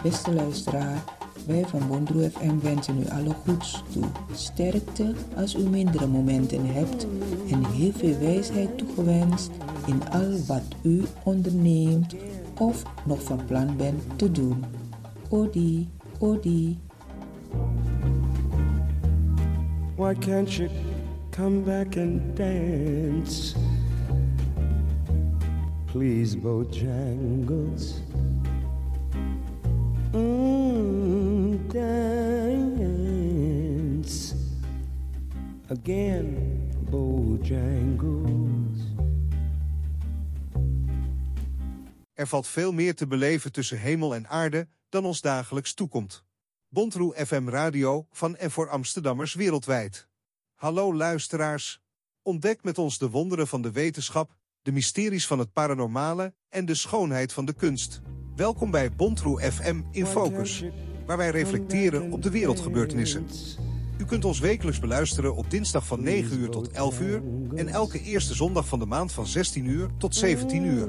Beste luisteraar, wij van Bondroe FM wensen u alle goeds toe. Sterkte als u mindere momenten hebt en heel veel wijsheid toegewenst in al wat u onderneemt of nog van plan bent te doen. Odi, odi. Why can't you come back and dance? Please, Bojangles. Dance again, Bojangles. Er valt veel meer te beleven tussen hemel en aarde dan ons dagelijks toekomt. Bondroe FM Radio van en voor Amsterdammers wereldwijd. Hallo luisteraars. Ontdek met ons de wonderen van de wetenschap, de mysteries van het paranormale en de schoonheid van de kunst. Welkom bij Bondroe FM in Focus, waar wij reflecteren op de wereldgebeurtenissen. U kunt ons wekelijks beluisteren op dinsdag van 9 uur tot 11 uur en elke eerste zondag van de maand van 16 uur tot 17 uur.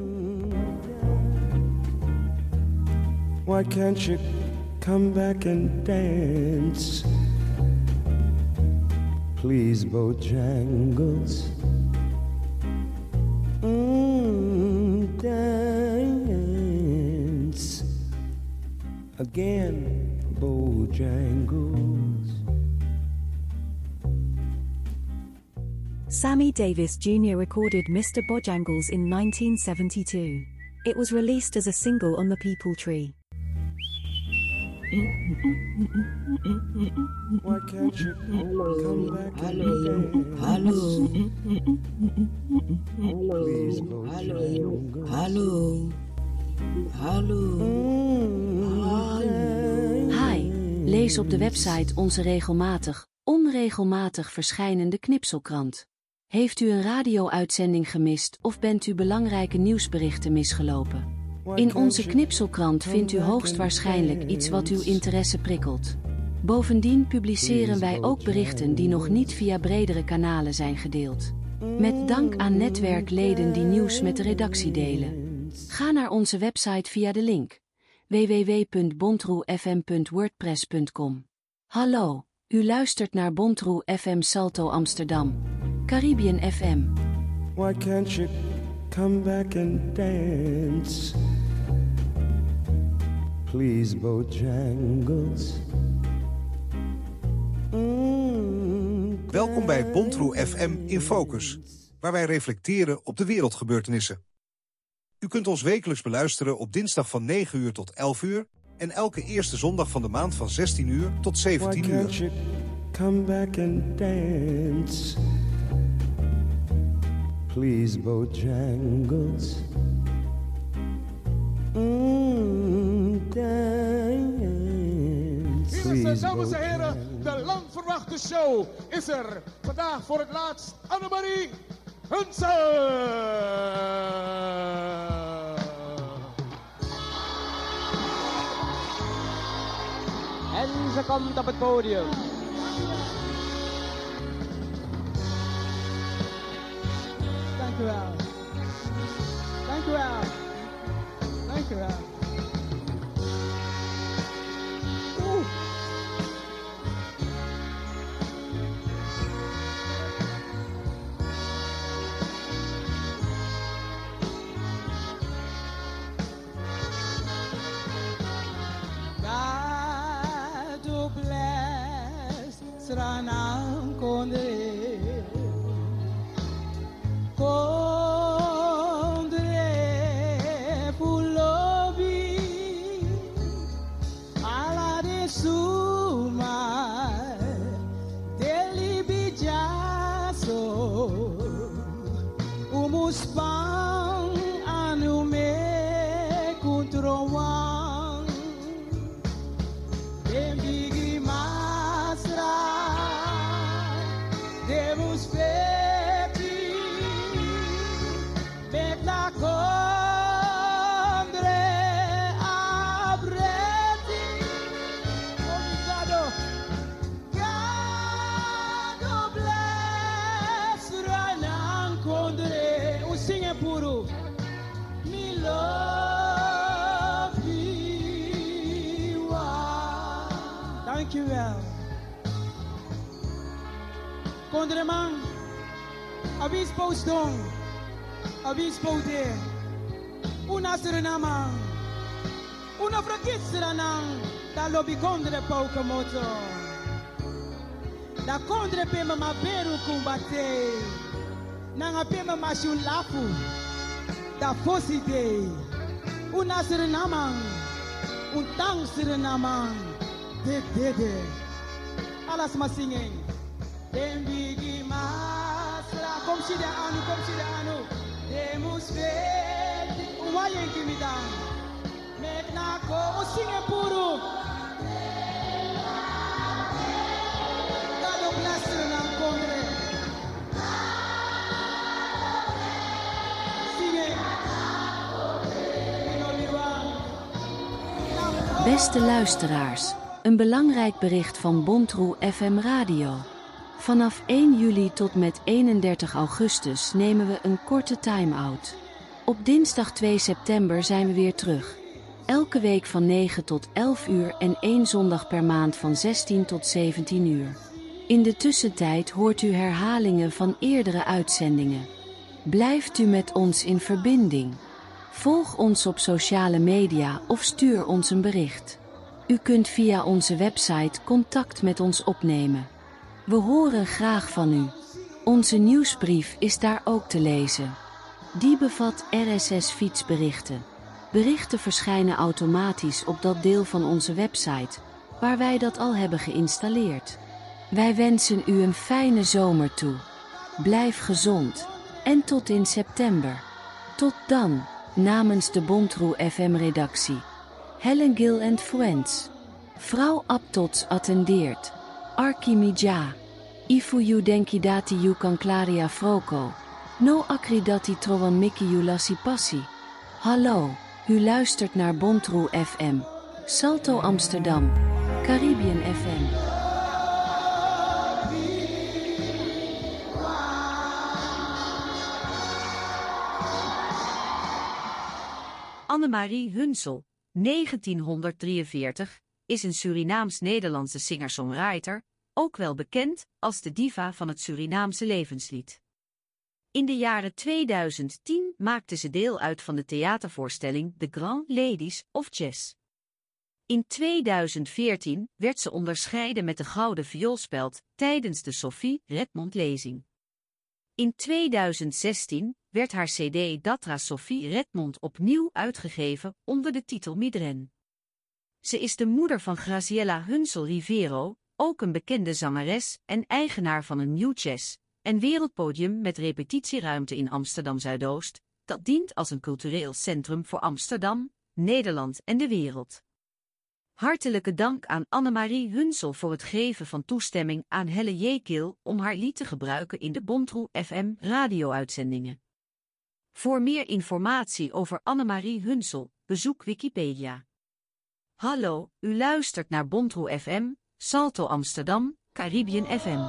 Why can't you come back and dance? Please, Bojangles. Dance again, Bojangles. Sammy Davis Jr. recorded Mr. Bojangles in 1972. It was released as a single on the People Tree. Why can't you come back and dance? Hallo. Please, Bojangles. Hallo. Hallo. Hi, lees op de website onze onregelmatig verschijnende knipselkrant. Heeft u een radio-uitzending gemist of bent u belangrijke nieuwsberichten misgelopen? In onze knipselkrant vindt u hoogstwaarschijnlijk iets wat uw interesse prikkelt. Bovendien publiceren wij ook berichten die nog niet via bredere kanalen zijn gedeeld. Met dank aan netwerkleden die nieuws met de redactie delen. Ga naar onze website via de link www.bondroefm.wordpress.com. Hallo, u luistert naar Bondroe FM Salto Amsterdam, Caribbean FM. Why can't you come back and dance? Please, Bojangles. Welkom bij Bondroe FM in Focus, waar wij reflecteren op de wereldgebeurtenissen. U kunt ons wekelijks beluisteren op dinsdag van 9 uur tot 11 uur en elke eerste zondag van de maand van 16 uur tot 17 uur. Why can't you come back and dance? Please, Bojangles. Dance. Hier is dames en heren, de lang verwachte show is er. Vandaag voor het laatst Annemarie Hunsen. En ze komt op het podium. Dank u wel. Dank u wel. Dank u wel. God bless Sranam Kondre. Dankjewel. Kondreman, abis postdong, abis pote, una serenama, una frakitseranang, da lobby kondre paukamoto, da kondre pema maberu kumbate, nanga pema mashulafu, da fosite, una serenama, un tang serenama, de, alas masingeng. Dembigi masra, kom si de anu, demus vet, uwayen kimidang, met nako, usinge puro, kado plaster ng kongre, sige, Beste luisteraars, een belangrijk bericht van Bontroe FM Radio. Vanaf 1 juli tot met 31 augustus nemen we een korte time-out. Op dinsdag 2 september zijn we weer terug. Elke week van 9 tot 11 uur en 1 zondag per maand van 16 tot 17 uur. In de tussentijd hoort u herhalingen van eerdere uitzendingen. Blijft u met ons in verbinding? Volg ons op sociale media of stuur ons een bericht. U kunt via onze website contact met ons opnemen. We horen graag van u. Onze nieuwsbrief is daar ook te lezen. Die bevat RSS-fietsberichten. Berichten verschijnen automatisch op dat deel van onze website, waar wij dat al hebben geïnstalleerd. Wij wensen u een fijne zomer toe. Blijf gezond. En tot in september. Tot dan, namens de Bontroe FM-redactie. Helen Gil and Friends. Vrouw Aptots attendeert. Archimidja. Ifu denki dati you kan klaria froko. No akri dati trowan miki you lassi passi. Hallo, u luistert naar Bontroe FM. Salto Amsterdam. Caribbean FM. Annemarie Hunsel, 1943, is een Surinaams-Nederlandse singer-songwriter, ook wel bekend als de diva van het Surinaamse levenslied. In de jaren 2010 maakte ze deel uit van de theatervoorstelling The Grand Ladies of Jazz. In 2014 werd ze onderscheiden met de Gouden Vioolspeld tijdens de Sophie Redmond-lezing. In 2016 werd haar cd Datra Sophie Redmond opnieuw uitgegeven onder de titel Migraine. Ze is de moeder van Graciela Hunsel Rivero, ook een bekende zangeres en eigenaar van een New Jazz en wereldpodium met repetitieruimte in Amsterdam Zuidoost, dat dient als een cultureel centrum voor Amsterdam, Nederland en de wereld. Hartelijke dank aan Annemarie Hunsel voor het geven van toestemming aan Helle Jekiel om haar lied te gebruiken in de Bontroe FM radio-uitzendingen. Voor meer informatie over Annemarie Hunsel, bezoek Wikipedia. Hallo, u luistert naar Bontroe FM, Salto Amsterdam, Caribbean FM.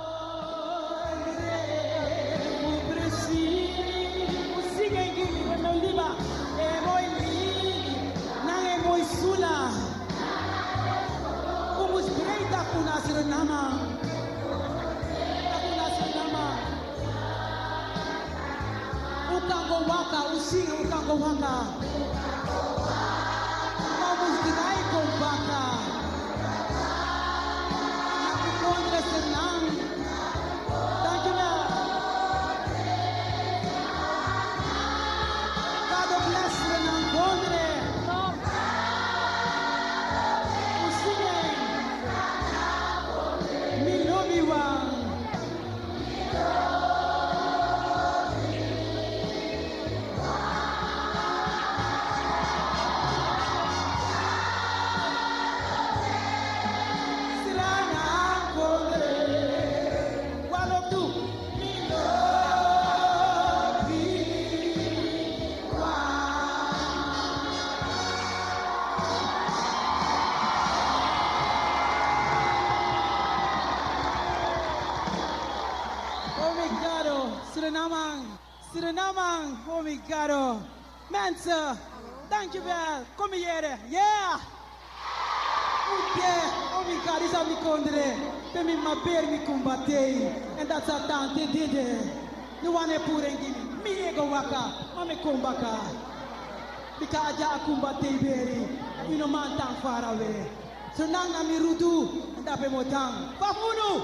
Surinamang, Homigado. Mensen, dankjewel. Kom hier. Yeah! Oh my God, is dat mi kondre? Ben mi maber mi kumbate. En dat sa tante dede. Nu wane purengi. Mi ego waka. Mame kumbaka. Bika aja kumbate beri. Mi no man tang far away. So nanga mi rudu. En dat be mo tang. Fafunu!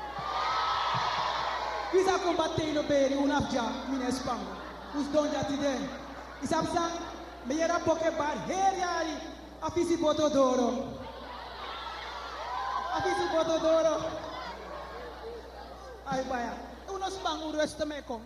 Visa kumbate no beri. Unafja. Mine spang. Us donja tide. Isapsang. Me yera poke bar. Heriari. Afisi Botodoro. Afisi Botodoro. Ay baya. Unos bang uros temekong.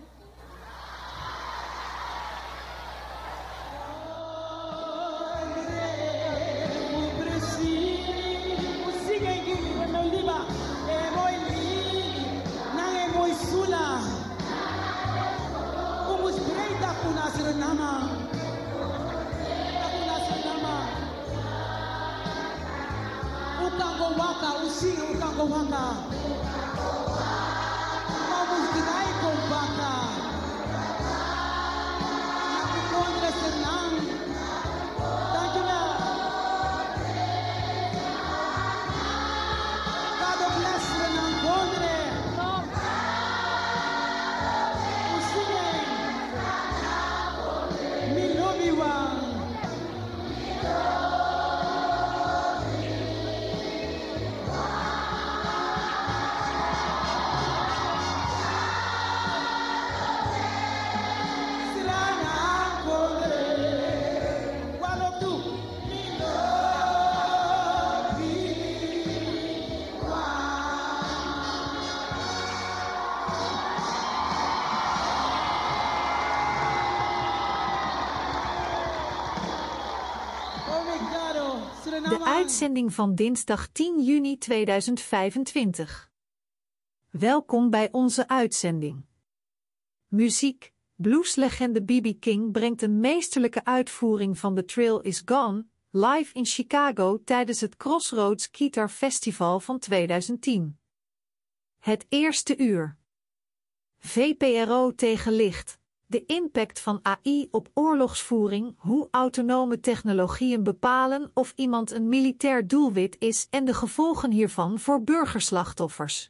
Ukango waka, usinga ukango waka. Vamos dirai com vaca. Na contra senang. Thank you now. God bless you na contra. Usinga. Mi love you. De uitzending van dinsdag 10 juni 2025. Welkom bij onze uitzending. Muziek. Blueslegende B.B. King brengt een meesterlijke uitvoering van The Thrill Is Gone, live in Chicago tijdens het Crossroads Guitar Festival van 2010. Het eerste uur. VPRO tegen licht. De impact van AI op oorlogsvoering, hoe autonome technologieën bepalen of iemand een militair doelwit is en de gevolgen hiervan voor burgerslachtoffers.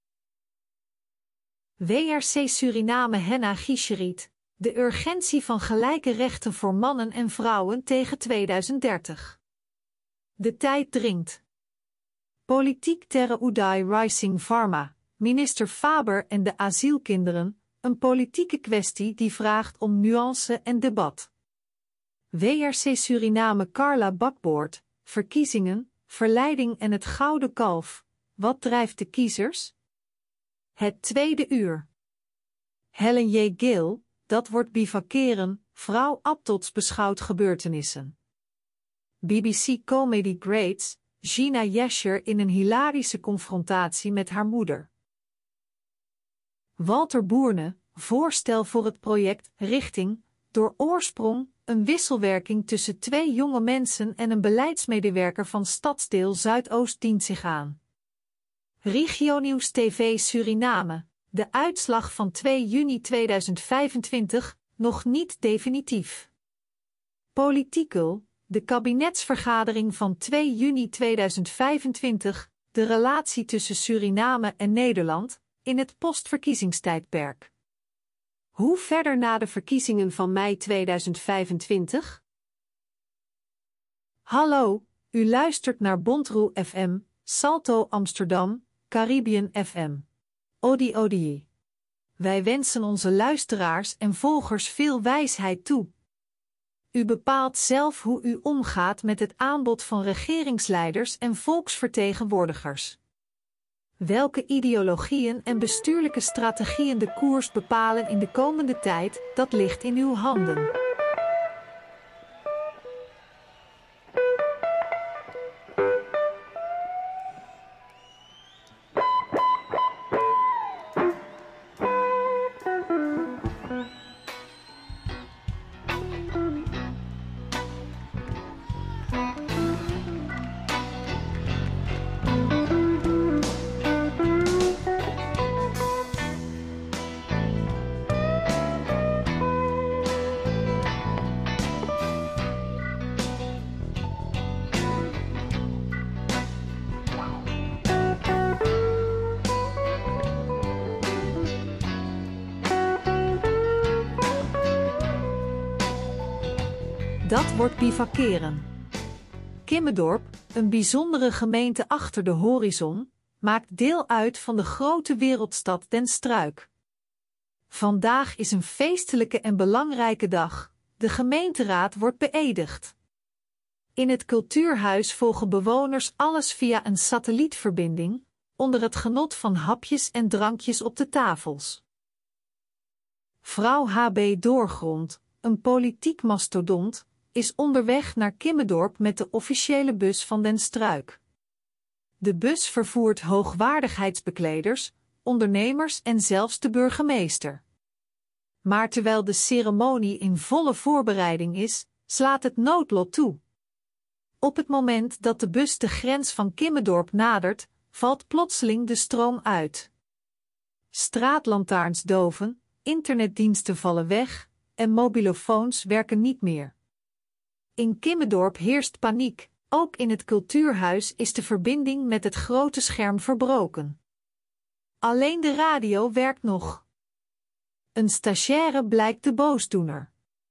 WRC Suriname Henna Giesheriet. De urgentie van gelijke rechten voor mannen en vrouwen tegen 2030. De tijd dringt. Politiek Terre Uday Rising Pharma, minister Faber en de asielkinderen. Een politieke kwestie die vraagt om nuance en debat. WRC Suriname Carla Bakboord, verkiezingen, verleiding en het gouden kalf. Wat drijft de kiezers? Het tweede uur. Helen J. Gill, dat wordt bivakeren, vrouw Abtots beschouwt gebeurtenissen. BBC Comedy Greats, Gina Yesher in een hilarische confrontatie met haar moeder. Walter Boerne, voorstel voor het project Richting, door oorsprong, een wisselwerking tussen twee jonge mensen en een beleidsmedewerker van Stadsdeel Zuidoost dient zich aan. Regionieuws TV Suriname, de uitslag van 2 juni 2025, nog niet definitief. Politiekul, de kabinetsvergadering van 2 juni 2025, de relatie tussen Suriname en Nederland, in het postverkiezingstijdperk. Hoe verder na de verkiezingen van mei 2025? Hallo, u luistert naar Bondroe FM, Salto Amsterdam, Caribbean FM. Odi Odi. Wij wensen onze luisteraars en volgers veel wijsheid toe. U bepaalt zelf hoe u omgaat met het aanbod van regeringsleiders en volksvertegenwoordigers. Welke ideologieën en bestuurlijke strategieën de koers bepalen in de komende tijd, dat ligt in uw handen. Dat wordt bivakeren. Kimmendorp, een bijzondere gemeente achter de horizon, maakt deel uit van de grote wereldstad Den Struik. Vandaag is een feestelijke en belangrijke dag. De gemeenteraad wordt beëdigd. In het cultuurhuis volgen bewoners alles via een satellietverbinding, onder het genot van hapjes en drankjes op de tafels. Vrouw H.B. Doorgrond, een politiek mastodont, is onderweg naar Kimmendorp met de officiële bus van Den Struik. De bus vervoert hoogwaardigheidsbekleders, ondernemers en zelfs de burgemeester. Maar terwijl de ceremonie in volle voorbereiding is, slaat het noodlot toe. Op het moment dat de bus de grens van Kimmendorp nadert, valt plotseling de stroom uit. Straatlantaarns doven, internetdiensten vallen weg en mobilofoons werken niet meer. In Kimmendorp heerst paniek, ook in het cultuurhuis is de verbinding met het grote scherm verbroken. Alleen de radio werkt nog. Een stagiaire blijkt de boosdoener.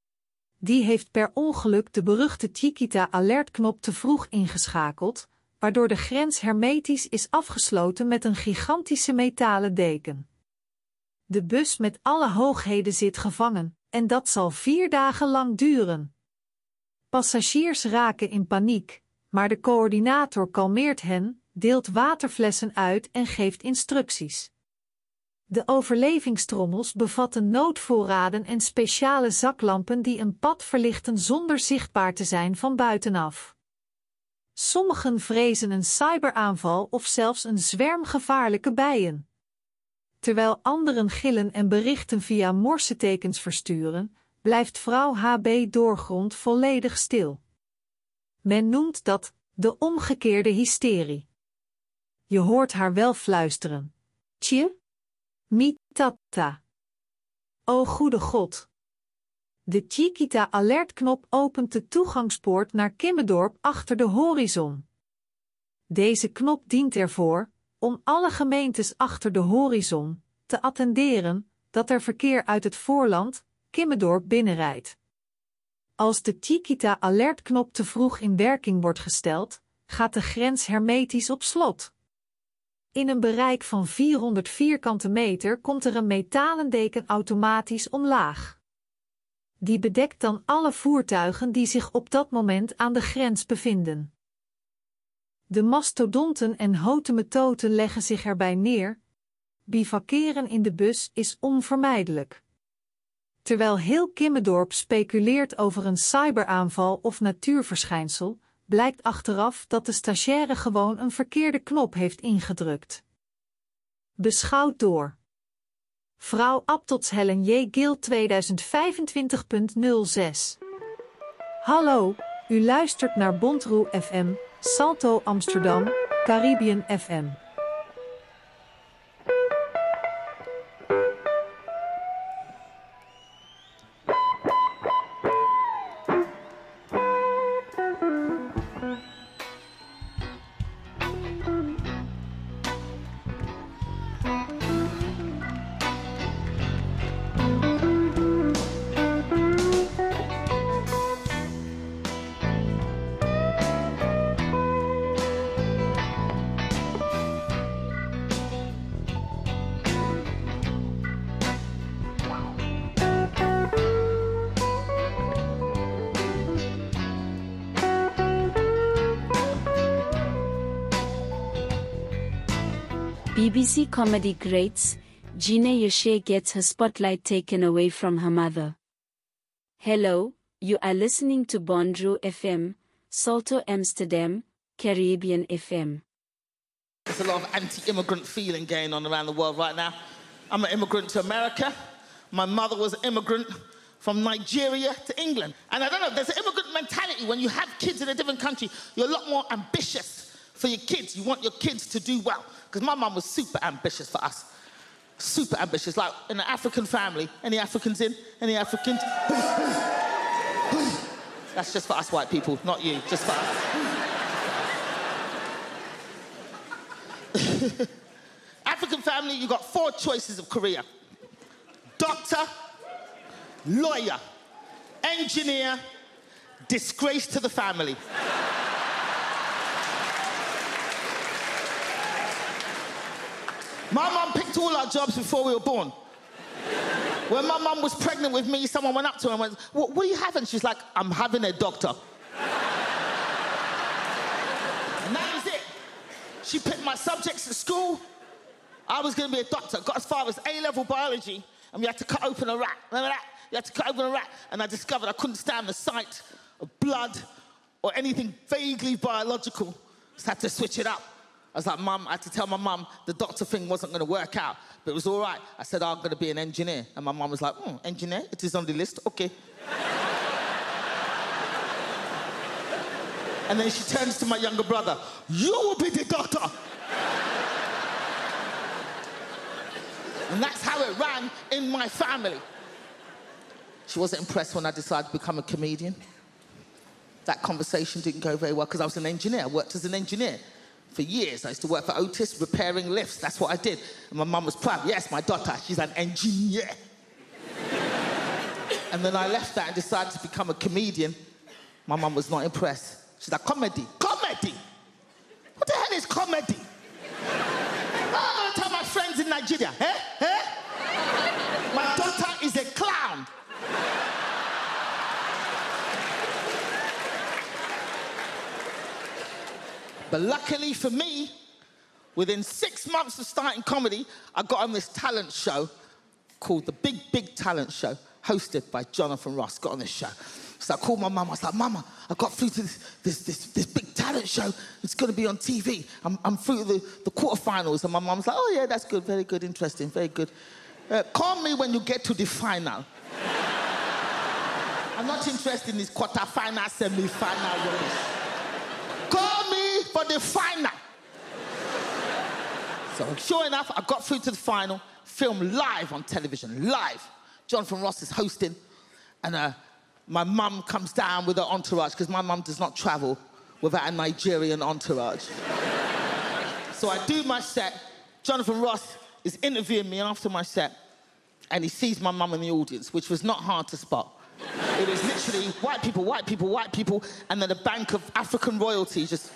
Die heeft per ongeluk de beruchte Chiquita-alertknop te vroeg ingeschakeld, waardoor de grens hermetisch is afgesloten met een gigantische metalen deken. De bus met alle hoogheden zit gevangen, en dat zal 4 dagen lang duren. Passagiers raken in paniek, maar de coördinator kalmeert hen, deelt waterflessen uit en geeft instructies. De overlevingstrommels bevatten noodvoorraden en speciale zaklampen die een pad verlichten zonder zichtbaar te zijn van buitenaf. Sommigen vrezen een cyberaanval of zelfs een zwerm gevaarlijke bijen. Terwijl anderen gillen en berichten via morsetekens versturen, blijft vrouw H.B. Doorgrond volledig stil. Men noemt dat de omgekeerde hysterie. Je hoort haar wel fluisteren. Tje? Mi tata. O goede God. De Chiquita-alertknop opent de toegangspoort naar Kimmendorp achter de horizon. Deze knop dient ervoor om alle gemeentes achter de horizon te attenderen dat er verkeer uit het voorland, Kimmendorp, binnenrijdt. Als de Chiquita-alertknop te vroeg in werking wordt gesteld, gaat de grens hermetisch op slot. In een bereik van 400 vierkante meter komt er een metalen deken automatisch omlaag. Die bedekt dan alle voertuigen die zich op dat moment aan de grens bevinden. De mastodonten en hotemetoten leggen zich erbij neer. Bivakeren in de bus is onvermijdelijk. Terwijl heel Kimmendorp speculeert over een cyberaanval of natuurverschijnsel, blijkt achteraf dat de stagiaire gewoon een verkeerde knop heeft ingedrukt. Beschouwd door Vrouw Abtots Helen J. Gil 2025.06. Hallo, u luistert naar Bondroe FM, Salto Amsterdam, Caribbean FM. BBC comedy greats, Gina Yoshe gets her spotlight taken away from her mother. Hello, you are listening to Bondroe FM, Salto Amsterdam, Caribbean FM. There's a lot of anti-immigrant feeling going on around the world right now. I'm an immigrant to America. My mother was an immigrant from Nigeria to England. And I don't know, there's an immigrant mentality when you have kids in a different country. You're a lot more ambitious for your kids. You want your kids to do well. Because my mum was super ambitious for us. Super ambitious. Like in an African family, any Africans in? Any Africans? That's just for us white people, not you, just for us. African family, you got 4 choices of career. Doctor, lawyer, engineer, disgrace to the family. My mum picked all our jobs before we were born. When my mum was pregnant with me, someone went up to her and went, what are you having? She's like, I'm having a doctor. And that was it. She picked my subjects at school. I was going to be a doctor. Got as far as A-level biology, and we had to cut open a rat. Remember that? You had to cut open a rat, and I discovered I couldn't stand the sight of blood or anything vaguely biological. Just had to switch it up. I was like, Mum, I had to tell my mum the doctor thing wasn't going to work out, but it was all right. I said, I'm going to be an engineer. And my mum was like, engineer? It is on the list? Okay. And then she turns to my younger brother, you will be the doctor. And that's how it ran in my family. She wasn't impressed when I decided to become a comedian. That conversation didn't go very well because I was an engineer. I worked as an engineer for years. I used to work for Otis, repairing lifts. That's what I did. And my mum was proud. Yes, my daughter, she's an engineer. And then I left that and decided to become a comedian. My mum was not impressed. She's like, comedy. Comedy? What the hell is comedy? I'm going to tell my friends in Nigeria, My daughter is a clown. But luckily for me, within 6 months of starting comedy, I got on this talent show called The Big, Big Talent Show, hosted by Jonathan Ross. Got on this show. So I called my mum. I was like, Mama, I got through to this big talent show. It's going to be on TV. I'm through the quarterfinals. And my mum's like, oh, yeah, that's good. Very good. Interesting. Very good. Call me when you get to the final. I'm not interested in this quarterfinal, semi-final rubbish. Call me for the final. So sure enough, I got through to the final, filmed live on television, live. Jonathan Ross is hosting, and my mum comes down with her entourage, because my mum does not travel without a Nigerian entourage. So I do my set. Jonathan Ross is interviewing me after my set, and he sees my mum in the audience, which was not hard to spot. It was literally white people, white people, white people, and then a bank of African royalty just...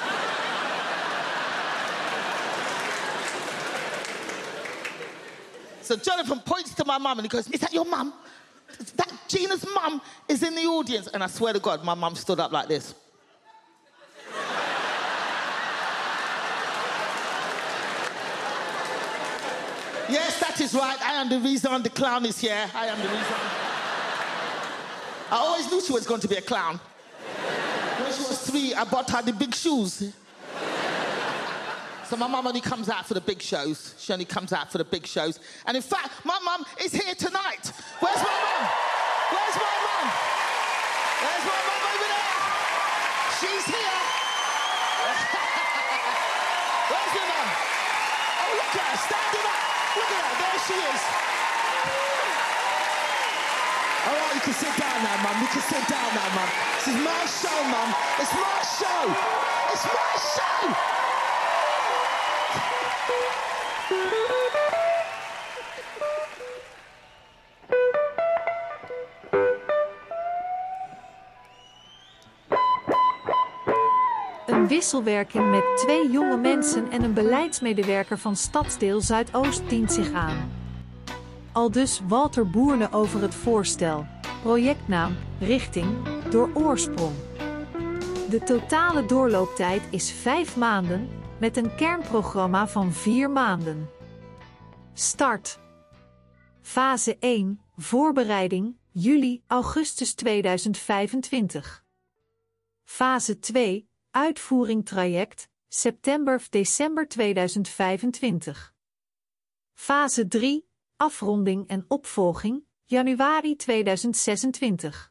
So Jonathan points to my mum and he goes, is that your mum? That Gina's mum is in the audience. And I swear to God, my mum stood up like this. Yes, that is right. I am the reason the clown is here. I am the reason. I always knew she was going to be a clown. When she was 3, I bought her the big shoes. So my mum only comes out for the big shows. She only comes out for the big shows. And in fact, my mum is here tonight. Where's my mum? Where's my mum? Where's my mum over there? She's here. Where's your mum? Oh, look at her, standing up. Look at her, there she is. All right, you can sit down now, mum. You can sit down now, mum. This is my show, mum. It's my show. It's my show. Een wisselwerking met 2 jonge mensen en een beleidsmedewerker van Stadsdeel Zuidoost dient zich aan. Aldus Walter Boerne over het voorstel, projectnaam, richting, door oorsprong. De totale doorlooptijd is 5 maanden, met een kernprogramma van 4 maanden. Start. Fase 1, voorbereiding, juli-augustus 2025. Fase 2, uitvoering traject, september-december 2025. Fase 3, afronding en opvolging, januari 2026.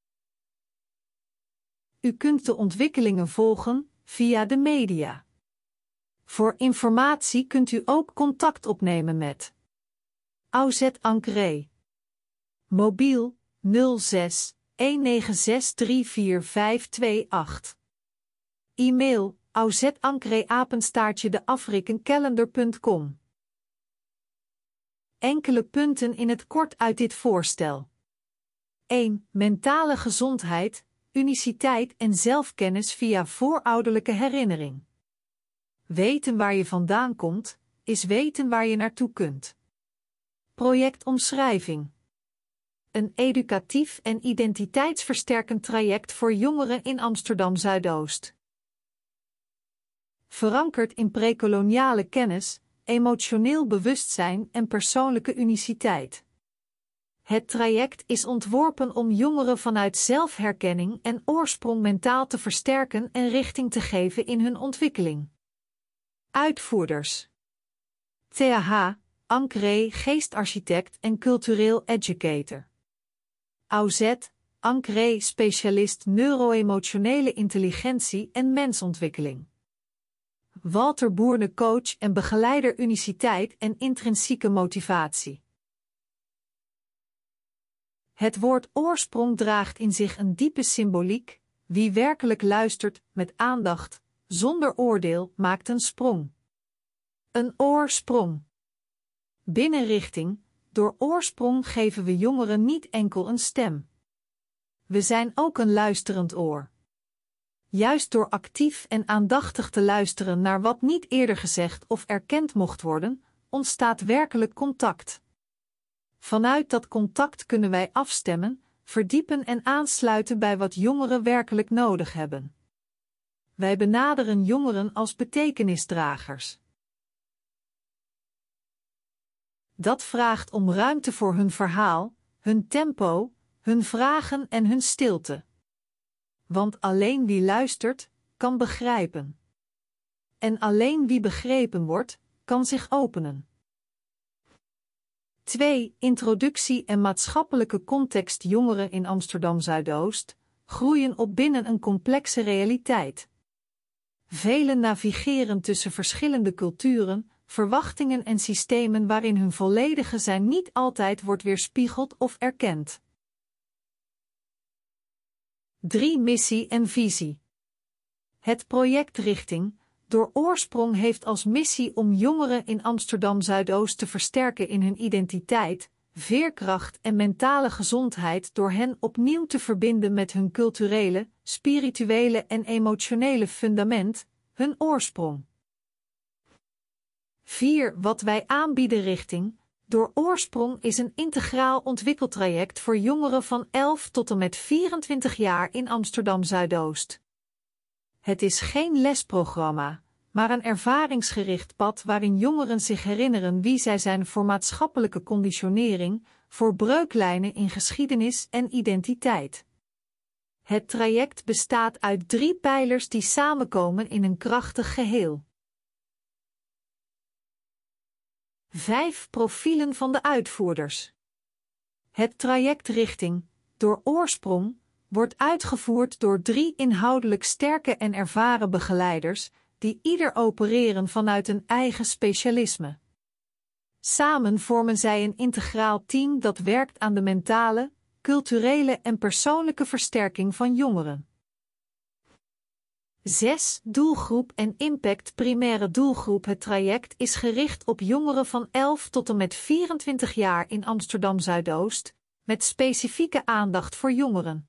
U kunt de ontwikkelingen volgen via de media. Voor informatie kunt u ook contact opnemen met AUZ Ancré. Mobiel 06 196 345528. E-mail auzancre@deafricanCalendar.com. Enkele punten in het kort uit dit voorstel. 1. Mentale gezondheid, uniciteit en zelfkennis via voorouderlijke herinnering. Weten waar je vandaan komt, is weten waar je naartoe kunt. Projectomschrijving. Een educatief en identiteitsversterkend traject voor jongeren in Amsterdam Zuidoost. Verankerd in prekoloniale kennis, emotioneel bewustzijn en persoonlijke uniciteit. Het traject is ontworpen om jongeren vanuit zelfherkenning en oorsprong mentaal te versterken en richting te geven in hun ontwikkeling. Uitvoerders: THH, Ancré, geestarchitect en cultureel educator. AUZ, Ancré, specialist neuro-emotionele intelligentie en mensontwikkeling. Walter Boerne, coach en begeleider uniciteit en intrinsieke motivatie. Het woord oorsprong draagt in zich een diepe symboliek. Wie werkelijk luistert met aandacht, zonder oordeel, maakt een sprong. Een oorsprong. Binnenrichting. Door oorsprong geven we jongeren niet enkel een stem. We zijn ook een luisterend oor. Juist door actief en aandachtig te luisteren naar wat niet eerder gezegd of erkend mocht worden, ontstaat werkelijk contact. Vanuit dat contact kunnen wij afstemmen, verdiepen en aansluiten bij wat jongeren werkelijk nodig hebben. Wij benaderen jongeren als betekenisdragers. Dat vraagt om ruimte voor hun verhaal, hun tempo, hun vragen en hun stilte. Want alleen wie luistert, kan begrijpen. En alleen wie begrepen wordt, kan zich openen. 2. Introductie en maatschappelijke context. Jongeren in Amsterdam Zuidoost groeien op binnen een complexe realiteit. Velen navigeren tussen verschillende culturen, verwachtingen en systemen waarin hun volledige zijn niet altijd wordt weerspiegeld of erkend. 3. Missie en visie. Het project Richting, door oorsprong, heeft als missie om jongeren in Amsterdam Zuidoost te versterken in hun identiteit, veerkracht en mentale gezondheid door hen opnieuw te verbinden met hun culturele, spirituele en emotionele fundament, hun oorsprong. 4. Wat wij aanbieden. Richting, door oorsprong is een integraal ontwikkeltraject voor jongeren van 11 tot en met 24 jaar in Amsterdam Zuidoost. Het is geen lesprogramma, maar een ervaringsgericht pad waarin jongeren zich herinneren wie zij zijn voor maatschappelijke conditionering, voor breuklijnen in geschiedenis en identiteit. Het traject bestaat uit 3 pijlers die samenkomen in een krachtig geheel. 5 profielen van de uitvoerders. Het traject Richting, door oorsprong, wordt uitgevoerd door 3 inhoudelijk sterke en ervaren begeleiders, die ieder opereren vanuit een eigen specialisme. Samen vormen zij een integraal team dat werkt aan de mentale, culturele en persoonlijke versterking van jongeren. 6. Doelgroep en impact. Primaire doelgroep. Het traject is gericht op jongeren van 11 tot en met 24 jaar in Amsterdam Zuidoost, met specifieke aandacht voor jongeren.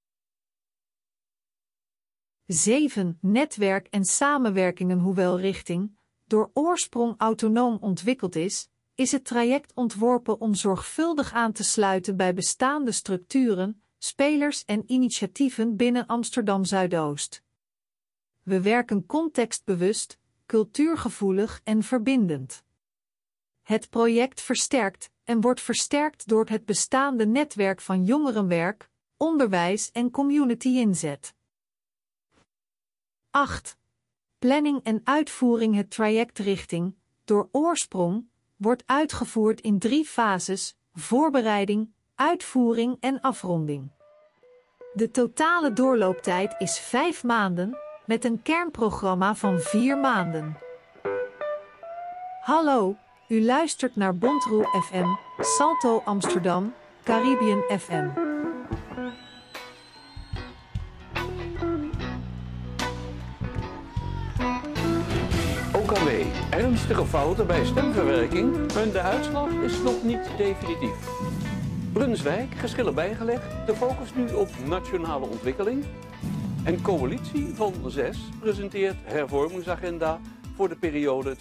7. Netwerk en samenwerkingen. Hoewel Richting door oorsprong autonoom ontwikkeld is het traject ontworpen om zorgvuldig aan te sluiten bij bestaande structuren, spelers en initiatieven binnen Amsterdam Zuidoost. We werken contextbewust, cultuurgevoelig en verbindend. Het project versterkt en wordt versterkt door het bestaande netwerk van jongerenwerk, onderwijs en community-inzet. 8. Planning en uitvoering. Het traject Richting, door oorsprong, wordt uitgevoerd in 3 fases: voorbereiding, uitvoering en afronding. De totale doorlooptijd is 5 maanden, met een kernprogramma van 4 maanden. Hallo, u luistert naar Bontroe FM, Salto Amsterdam, Caribbean FM. OKW, ernstige fouten bij stemverwerking en de uitslag is nog niet definitief. Brunswijk, geschillen bijgelegd, de focus nu op nationale ontwikkeling. En Coalitie van 6 presenteert hervormingsagenda voor de periode 2025-2030.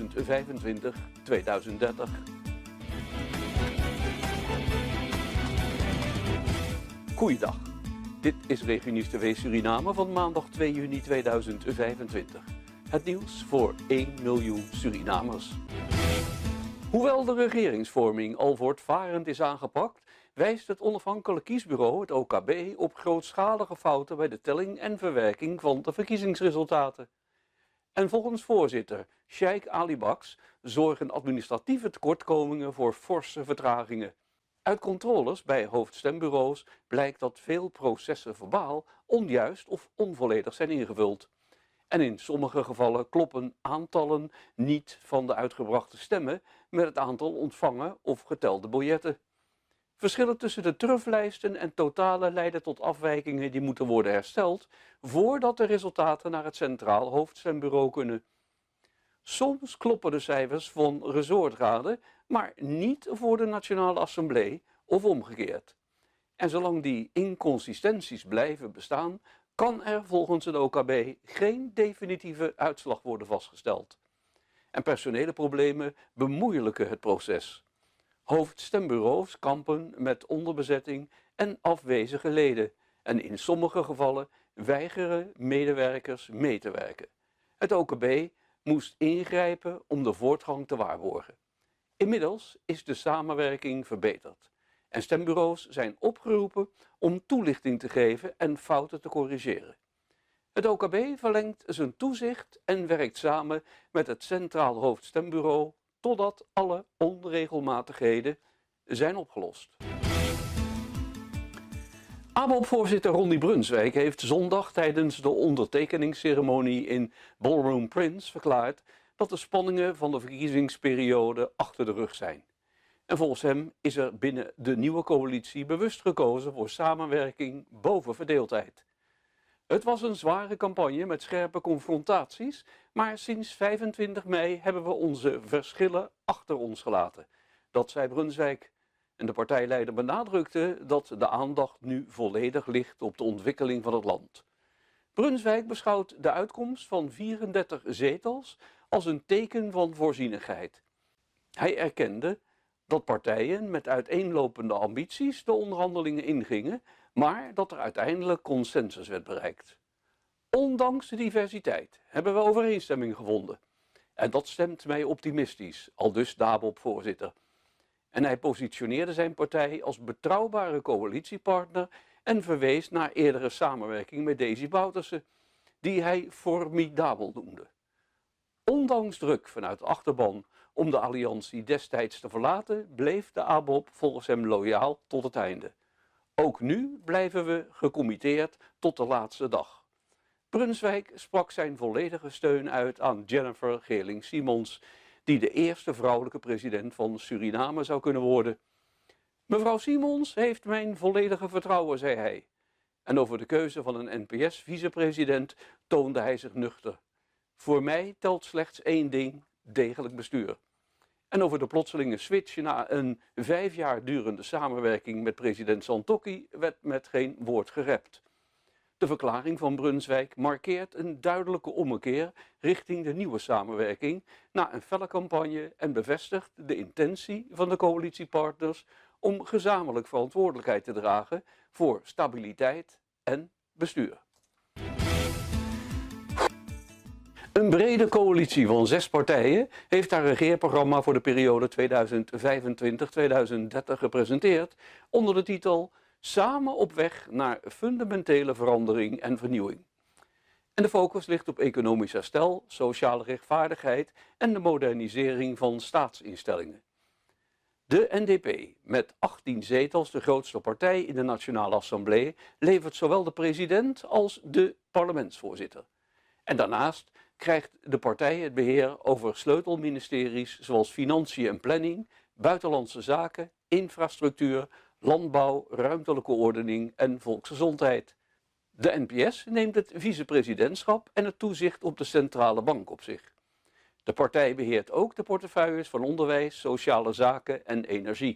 Goeiedag, dit is Regionieuws TV Suriname van maandag 2 juni 2025. Het nieuws voor 1 miljoen Surinamers. Hoewel de regeringsvorming al voortvarend is aangepakt, wijst het onafhankelijk kiesbureau, het OKB, op grootschalige fouten bij de telling en verwerking van de verkiezingsresultaten. En volgens voorzitter Sheikh Ali Baks zorgen administratieve tekortkomingen voor forse vertragingen. Uit controles bij hoofdstembureaus blijkt dat veel processen verbaal onjuist of onvolledig zijn ingevuld. En in sommige gevallen kloppen aantallen niet van de uitgebrachte stemmen met het aantal ontvangen of getelde biljetten. Verschillen tussen de truflijsten en totalen leiden tot afwijkingen die moeten worden hersteld voordat de resultaten naar het Centraal Hoofdstembureau kunnen. Soms kloppen de cijfers van resortraden, maar niet voor de Nationale Assemblée of omgekeerd. En zolang die inconsistenties blijven bestaan, kan er volgens het OKB geen definitieve uitslag worden vastgesteld. En personele problemen bemoeilijken het proces. Hoofdstembureaus kampen met onderbezetting en afwezige leden en in sommige gevallen weigeren medewerkers mee te werken. Het OKB moest ingrijpen om de voortgang te waarborgen. Inmiddels is de samenwerking verbeterd en stembureaus zijn opgeroepen om toelichting te geven en fouten te corrigeren. Het OKB verlengt zijn toezicht en werkt samen met het Centraal Hoofdstembureau totdat alle onregelmatigheden zijn opgelost. ABOP-voorzitter Ronnie Brunswijk heeft zondag tijdens de ondertekeningsceremonie in Ballroom Prince verklaard dat de spanningen van de verkiezingsperiode achter de rug zijn. En volgens hem is er binnen de nieuwe coalitie bewust gekozen voor samenwerking boven verdeeldheid. Het was een zware campagne met scherpe confrontaties, maar sinds 25 mei hebben we onze verschillen achter ons gelaten. Dat zei Brunswijk. En de partijleider benadrukte dat de aandacht nu volledig ligt op de ontwikkeling van het land. Brunswijk beschouwt de uitkomst van 34 zetels als een teken van voorzienigheid. Hij erkende dat partijen met uiteenlopende ambities de onderhandelingen ingingen, maar dat er uiteindelijk consensus werd bereikt. Ondanks de diversiteit hebben we overeenstemming gevonden. En dat stemt mij optimistisch, aldus de ABOP-voorzitter. En hij positioneerde zijn partij als betrouwbare coalitiepartner en verwees naar eerdere samenwerking met Desi Bouterse, die hij formidabel noemde. Ondanks druk vanuit de achterban om de alliantie destijds te verlaten, bleef de ABOP volgens hem loyaal tot het einde. Ook nu blijven we gecommitteerd tot de laatste dag. Brunswijk sprak zijn volledige steun uit aan Jennifer Geerling-Simons, die de eerste vrouwelijke president van Suriname zou kunnen worden. Mevrouw Simons heeft mijn volledige vertrouwen, zei hij. En over de keuze van een NPS-vicepresident toonde hij zich nuchter. Voor mij telt slechts één ding: degelijk bestuur. En over de plotselinge switch na een 5 jaar durende samenwerking met president Santokki werd met geen woord gerept. De verklaring van Brunswijk markeert een duidelijke ommekeer richting de nieuwe samenwerking na een felle campagne en bevestigt de intentie van de coalitiepartners om gezamenlijk verantwoordelijkheid te dragen voor stabiliteit en bestuur. Een brede coalitie van 6 partijen heeft haar regeerprogramma voor de periode 2025-2030 gepresenteerd onder de titel Samen op weg naar fundamentele verandering en vernieuwing. En de focus ligt op economisch herstel, sociale rechtvaardigheid en de modernisering van staatsinstellingen. De NDP, met 18 zetels, de grootste partij in de Nationale Assemblée, levert zowel de president als de parlementsvoorzitter. En daarnaast krijgt de partij het beheer over sleutelministeries zoals Financiën en Planning, Buitenlandse Zaken, Infrastructuur, Landbouw, Ruimtelijke Ordening en Volksgezondheid. De NPS neemt het vicepresidentschap en het toezicht op de centrale bank op zich. De partij beheert ook de portefeuilles van onderwijs, sociale zaken en energie.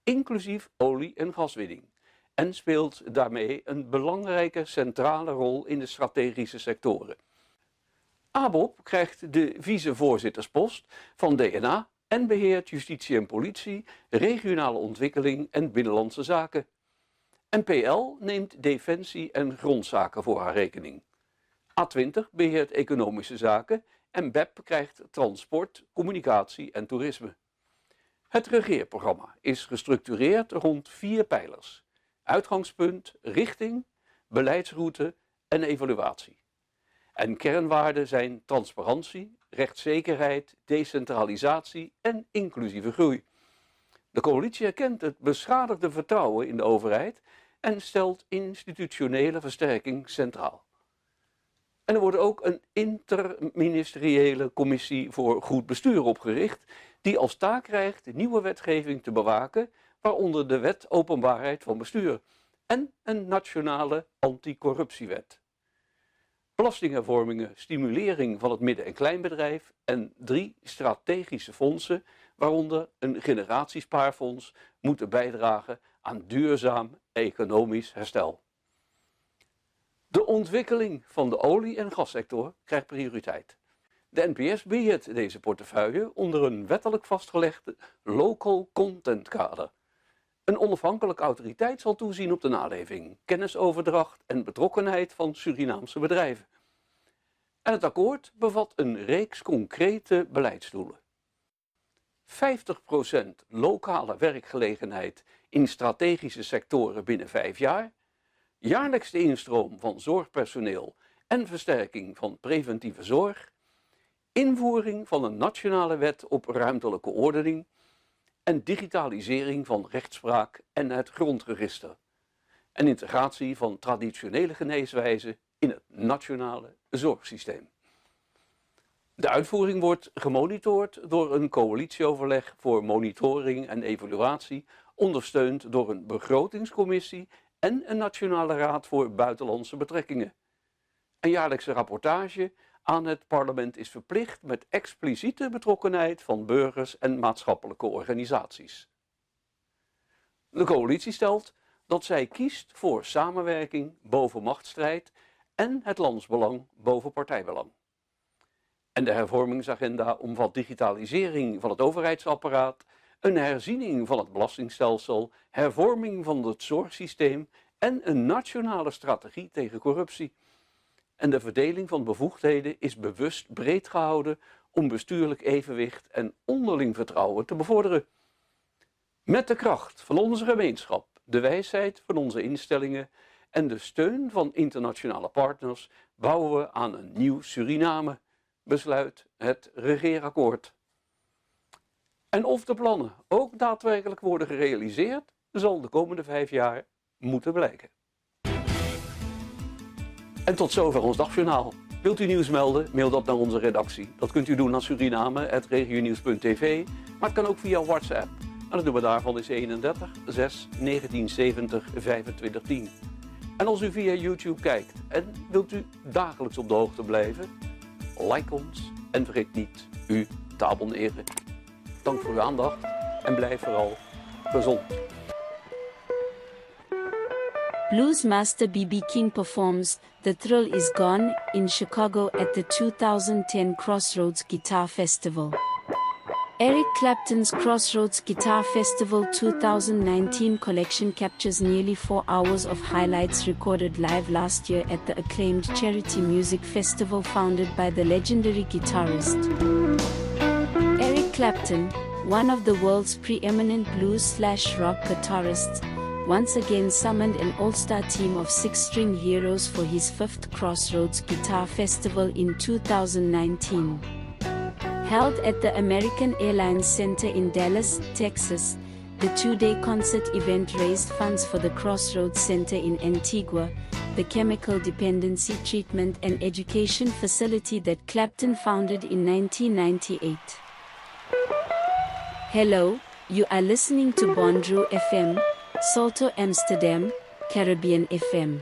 inclusief olie- en gaswinning, en speelt daarmee een belangrijke centrale rol in de strategische sectoren. ABOP krijgt de vicevoorzitterspost van DNA en beheert justitie en politie, regionale ontwikkeling en binnenlandse zaken. NPL neemt defensie en grondzaken voor haar rekening. A20 beheert economische zaken en BEP krijgt transport, communicatie en toerisme. Het regeerprogramma is gestructureerd rond 4 pijlers: uitgangspunt, richting, beleidsroute en evaluatie. En kernwaarden zijn transparantie, rechtszekerheid, decentralisatie en inclusieve groei. De coalitie erkent het beschadigde vertrouwen in de overheid en stelt institutionele versterking centraal. En er wordt ook een interministeriële commissie voor goed bestuur opgericht, die als taak krijgt nieuwe wetgeving te bewaken, waaronder de Wet Openbaarheid van Bestuur en een nationale anticorruptiewet. Belastinghervormingen, stimulering van het midden- en kleinbedrijf en 3 strategische fondsen, waaronder een generatiespaarfonds, moeten bijdragen aan duurzaam economisch herstel. De ontwikkeling van de olie- en gassector krijgt prioriteit. De NPS beheert deze portefeuille onder een wettelijk vastgelegde local content kader. Een onafhankelijke autoriteit zal toezien op de naleving, kennisoverdracht en betrokkenheid van Surinaamse bedrijven. En het akkoord bevat een reeks concrete beleidsdoelen. 50% lokale werkgelegenheid in strategische sectoren binnen 5 jaar, jaarlijks de instroom van zorgpersoneel en versterking van preventieve zorg, invoering van een nationale wet op ruimtelijke ordening en digitalisering van rechtspraak en het grondregister en integratie van traditionele geneeswijzen in het nationale zorgsysteem. De uitvoering wordt gemonitord door een coalitieoverleg voor monitoring en evaluatie, ondersteund door een begrotingscommissie en een Nationale Raad voor Buitenlandse Betrekkingen. Een jaarlijkse rapportage aan het parlement is verplicht met expliciete betrokkenheid van burgers en maatschappelijke organisaties. De coalitie stelt dat zij kiest voor samenwerking boven machtsstrijd en het landsbelang boven partijbelang. En de hervormingsagenda omvat digitalisering van het overheidsapparaat, een herziening van het belastingstelsel, hervorming van het zorgsysteem en een nationale strategie tegen corruptie. En de verdeling van bevoegdheden is bewust breed gehouden om bestuurlijk evenwicht en onderling vertrouwen te bevorderen. Met de kracht van onze gemeenschap, de wijsheid van onze instellingen en de steun van internationale partners bouwen we aan een nieuw Suriname, besluit het regeerakkoord. En of de plannen ook daadwerkelijk worden gerealiseerd, zal de komende 5 jaar moeten blijken. En tot zover ons dagjournaal. Wilt u nieuws melden? Mail dat naar onze redactie. Dat kunt u doen naar suriname@regionieuws.tv, maar het kan ook via WhatsApp. En het nummer daarvan is 31 6 1970 25 10. En als u via YouTube kijkt en wilt u dagelijks op de hoogte blijven, like ons en vergeet niet u te abonneren. Dank voor uw aandacht en blijf vooral gezond. Bluesmaster B.B. King performs The Thrill Is Gone in Chicago at the 2010 Crossroads Guitar Festival. Eric Clapton's Crossroads Guitar Festival 2019 collection captures nearly 4 hours of highlights recorded live last year at the acclaimed charity music festival founded by the legendary guitarist. Eric Clapton, one of the world's preeminent blues/rock guitarists, once again summoned an all-star team of 6-string heroes for his 5th Crossroads Guitar Festival in 2019. Held at the American Airlines Center in Dallas, Texas, the 2-day concert event raised funds for the Crossroads Center in Antigua, the chemical dependency treatment and education facility that Clapton founded in 1998. Hello, you are listening to Bondroo FM, Salto Amsterdam, Caribbean FM.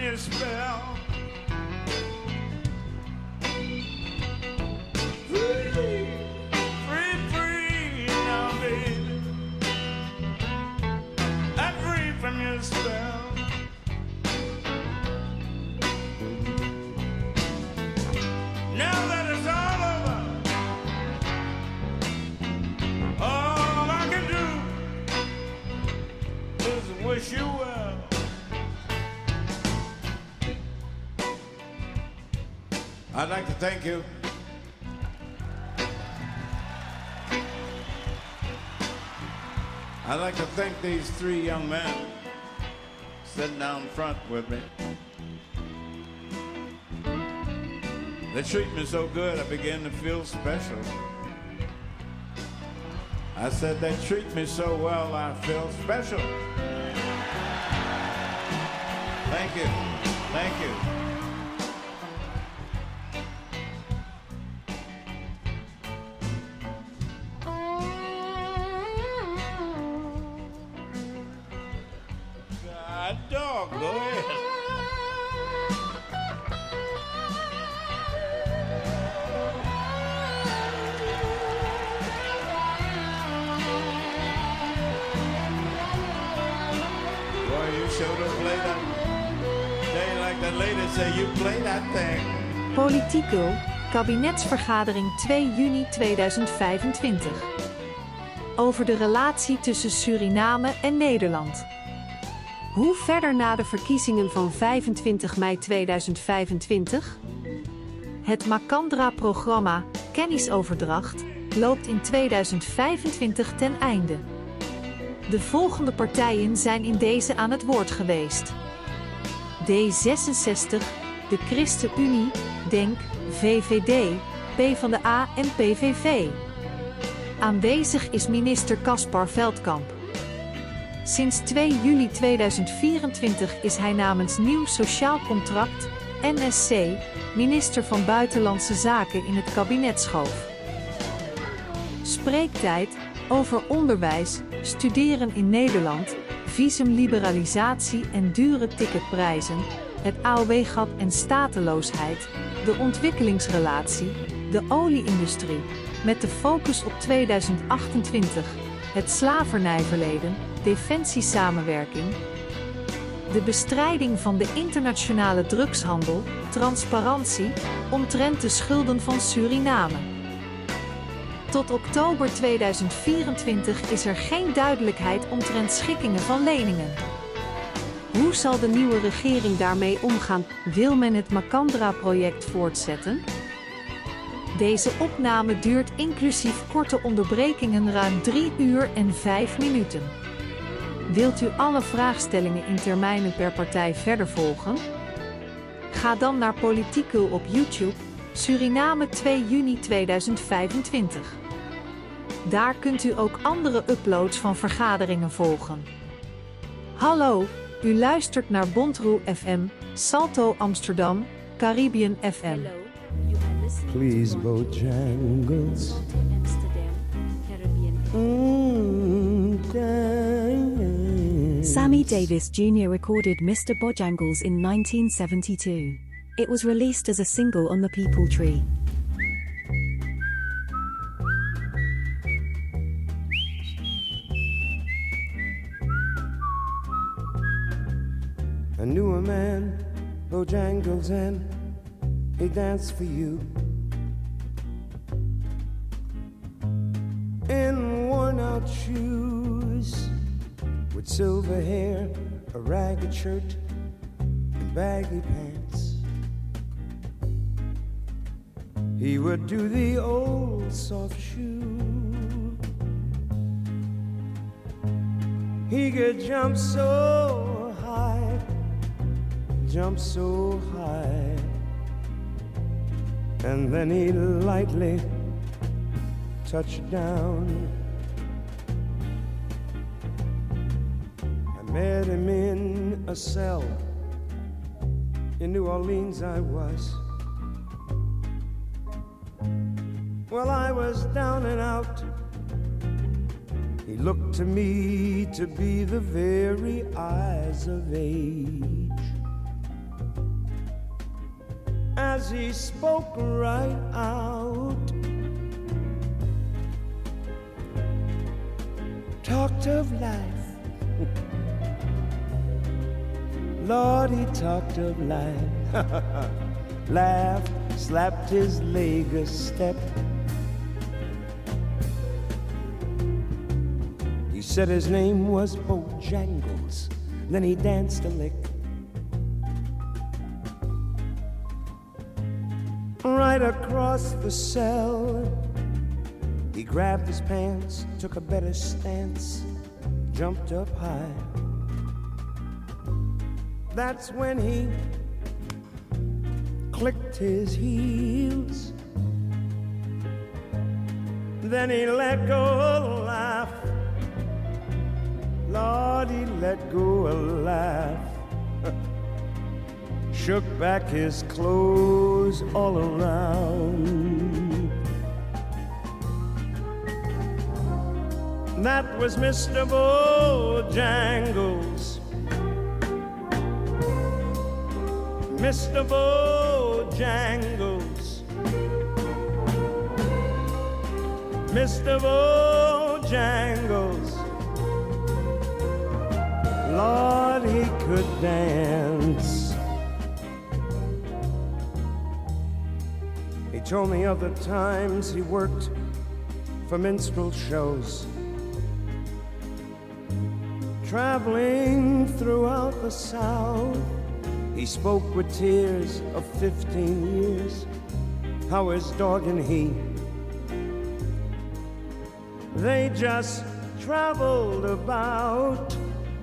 your spell. Free, free, free now, baby. I'm free from your spell. Now that it's all over, all I can do is wish you well. I'd like to thank you. I'd like to thank these three young men sitting down front with me. They treat me so good, I begin to feel special. I said, they treat me so well, I feel special. Thank you. Thank you. God dog, go ahead. Politico, kabinetsvergadering 2 juni 2025. Over de relatie tussen Suriname en Nederland. Hoe verder na de verkiezingen van 25 mei 2025? Het Makandra-programma Kennisoverdracht loopt in 2025 ten einde. De volgende partijen zijn in deze aan het woord geweest. D66, de ChristenUnie, DENK, VVD, PvdA en PVV. Aanwezig is minister Caspar Veldkamp. Sinds 2 juli 2024 is hij namens Nieuw Sociaal Contract, NSC, minister van Buitenlandse Zaken in het kabinetsschoof. Spreektijd over onderwijs, studeren in Nederland, visumliberalisatie en dure ticketprijzen, het AOW-gat en stateloosheid, de ontwikkelingsrelatie, de olie-industrie, met de focus op 2028, het slavernijverleden, defensiesamenwerking, de bestrijding van de internationale drugshandel, transparantie, omtrent de schulden van Suriname. Tot oktober 2024 is er geen duidelijkheid omtrent schikkingen van leningen. Hoe zal de nieuwe regering daarmee omgaan? Wil men het Makandra-project voortzetten? Deze opname duurt inclusief korte onderbrekingen ruim 3 uur en 5 minuten. Wilt u alle vraagstellingen in termijnen per partij verder volgen? Ga dan naar Politico op YouTube, Suriname 2 juni 2025. Daar kunt u ook andere uploads van vergaderingen volgen. Hallo, u luistert naar Bondroe FM, Salto Amsterdam, Caribbean FM. Please, Bojangles. Sammy Davis Jr. recorded Mr. Bojangles in 1972. It was released as a single on the People Tree. I knew a man, Bojangles, and he danced for you. In worn-out shoes, with silver hair, a ragged shirt, and baggy pants. He would do the old soft shoe. He could jump so high, jump so high, and then he'd lightly touch down. I met him in a cell in New Orleans. I was. Well, I was down and out. He looked to me to be the very eyes of age. as he spoke right out. Talked of life. Lord, he talked of life. Laughed, slapped his leg a step. He said his name was Bojangles. Then he danced a lick. Right across the cell, he grabbed his pants, took a better stance, jumped up high. That's when he clicked his heels. Then he let go a laugh. Lord, he let go a laugh. Shook back his clothes all around. That was Mr. Bojangles. Mr. Bojangles. Mr. Bojangles. Lord, he could dance. He told me of the times he worked for minstrel shows, traveling throughout the South. He spoke with tears of 15 years, how his dog and he, they just traveled about.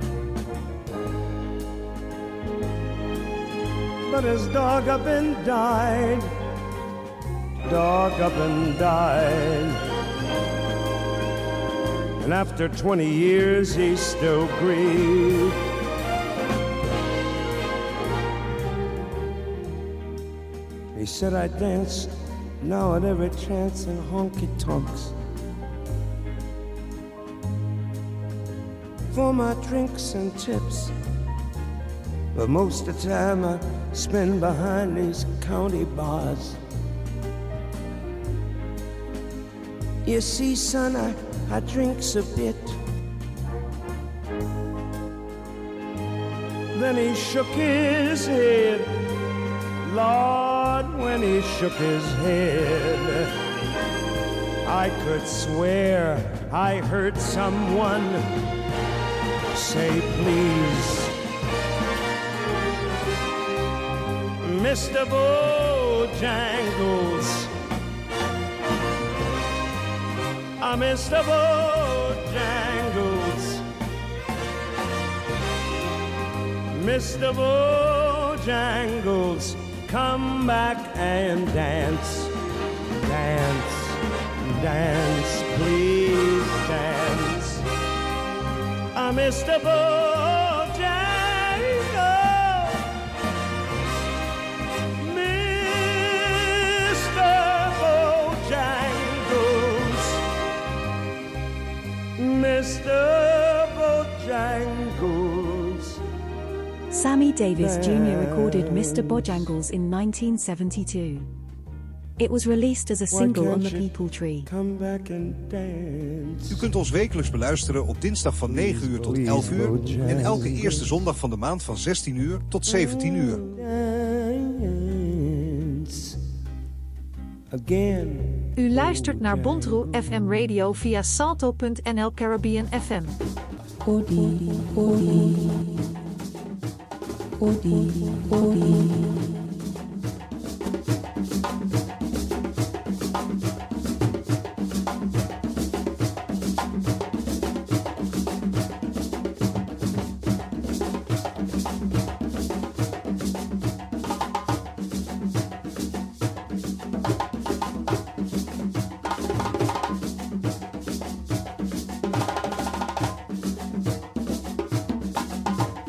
But his dog up and died. Dog up and died. And after 20 years he still grieved. He said I dance now at every chance in honky-tonks for my drinks and tips. But most of the time I spend behind these county bars. You see, son, I drinks a bit. Then he shook his head. Lord, when he shook his head, I could swear I heard someone say, please, Mr. Bojangles, Mr. Bojangles, Mr. Bojangles, come back and dance, dance, dance, please dance. Mr. Bojangles, Mr. Bojangles, Mr. Bojangles. Sammy Davis Jr. recorded Mr. Bojangles in 1972. It was released as a single on the People Tree. U kunt ons wekelijks beluisteren op dinsdag van 9 uur tot 11 uur... en elke eerste zondag van de maand van 16 uur tot 17 uur. U luistert naar Bonntroo FM Radio via salto.nl Caribbean FM. Odi, odi, odi, odi.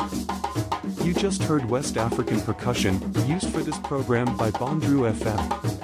You just heard West African percussion, used for this program by Bonntroo FM.